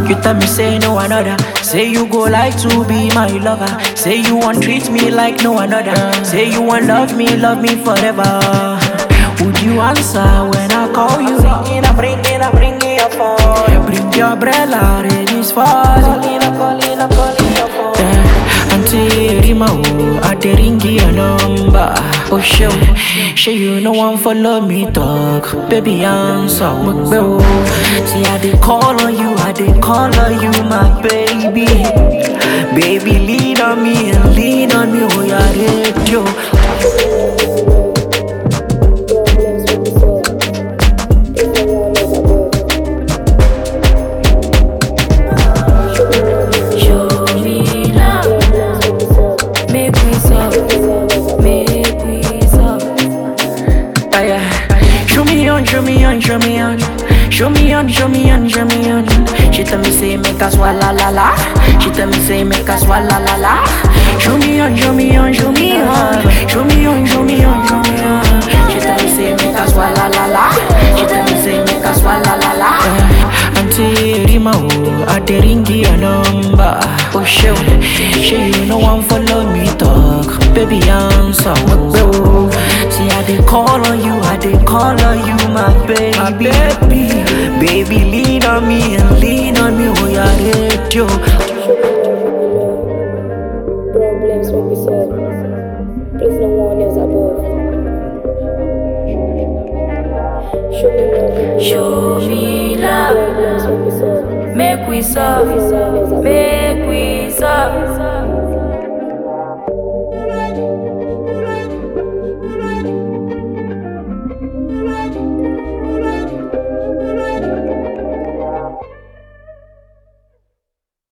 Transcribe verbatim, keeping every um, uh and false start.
You tell me say no another. Say you go like to be my lover. Say you want treat me like no another. Say you want love me, love me forever. Would you answer when I call you? Bring it, bring it, bring it phone. Bring your umbrella, rain is falling. Calling, calling, calling your phone. Yeah. Auntie Rima, oh, I dey ring your number. Oh, show, show you no one follow me talk. Baby, answer, oh. See, I dey call on you, I dey call on you, my baby. Baby, lean on me and lean on me, oh, yeah, radio. Show me on, show me on, show me on. Show me on, show me on, show me on. She tell me say make us swalla la la. She tell me say make us swalla la la. Show me on, show me on, show me on. Show me on, show me on, show me on. She tell me say make us swalla la la. She tell me say make us swalla la la. Auntie Rima, oh, I dey ring your number. Oh, show, show you no one follow me talk. Baby, answer, oh. See, I dey call on you, I dey call on you, my baby. My baby, baby, lean on me and lean on me, oh, yeah, radio. Problems will be solved. Please no one else above. Show me love. Show me love. Problems will be solved. Make we solve. Make we solve.